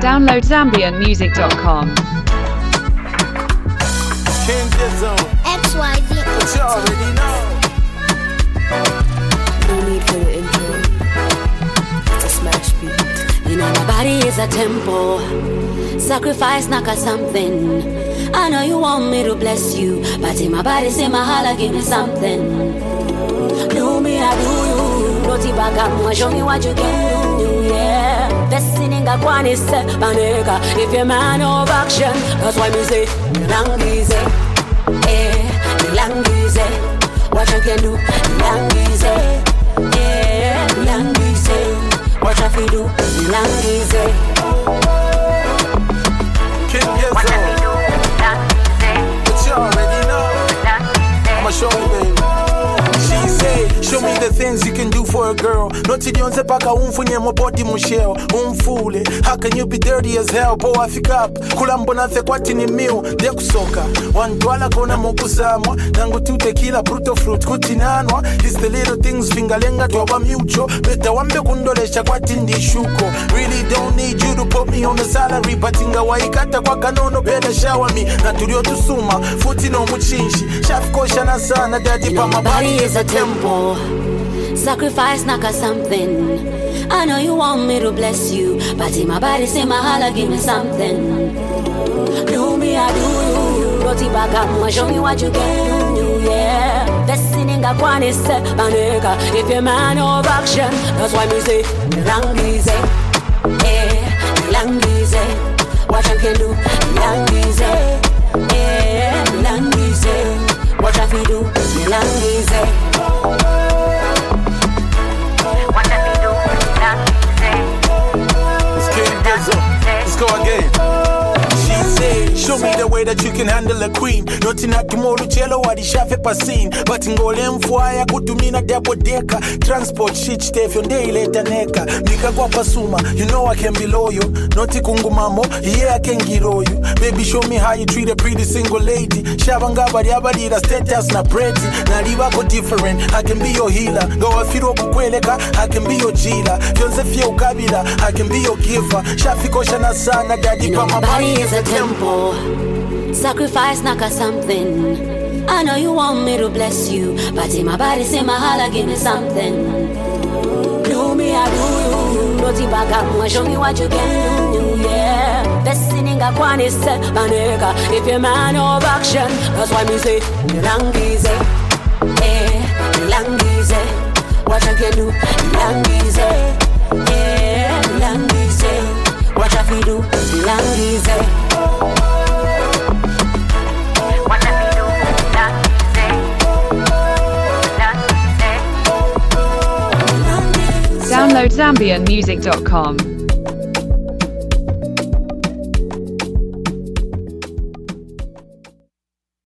Download ZambianMusic.com. King Dizzo. XYZ. But you already know. No need for the intro. It's a smash beat. You know my body is a temple. Sacrifice naka something. I know you want me to bless you, but in my body say my holla give me something. Do me I do you. Roti baka show me what you can do. Yeah. Destininga kwani se maneka. If you're man of action, that's why me say langize. Langize, what you can do, langize, langize, what you do, langize. King Dizzo. But you already know. I'ma show you, baby. She say, show me the things you can do for a girl. Noti dionze paka umfunye mobodi musheo. Umfule, how can you be dirty as hell? Boy, I pick up. Kulambo na thekwati ni mil. Dekusoka. Wandwala kona mokusamwa. Nangu tu tequila, bruto fruit, kutinanwa. It's the little things, fingalenga tuwa mucho. Beta wambe kundolesha kwa tindi shuko. Really don't need you to put me on the salary. Batinga waikata kwa kanono, better shower me. Na tulio tusuma, futi no muchinshi. Shafko shana sana, daddy pa my body is a temple. Sacrifice naka something. I know you want me to bless you, but in my body say my holla give me something. Do me I do you. Roti baka show me what you can do. Yeah. Destininga kwani se maneka. If you're man of action, that's why me say langize. Langize. What you can do, langize. Langize. What you do, langize. Let's go again. She said, show me the way that you can handle a queen. Nothing at tomorrow, cello, what is shafe passing. But in golem fire, kutumina double decker. Transport shit, stay from day later neka. Mika kwa pasuma, you know I can be loyal. Noti kungumamo, yeah, I can get all you. Baby, show me how you treat a pretty single lady. Shabanga bari da status na pretty. Na liwa go different, I can be your healer. Go afiro kukweleka, I can be your jila. Fyonze fio kabila, I can be your giver. Shafiko shana sana, daddy you know pa my body is a temple. Sacrifice naka something. I know you want me to bless you, but in my body say my holla give me something. Do me I do you. Roti baka show me what you can do. Yeah. Destininga kwani se maneka. If you're man of action, that's why me say langize. Langize. What you can do, langize. Langize. What you do, langize. Download ZambianMusic.com.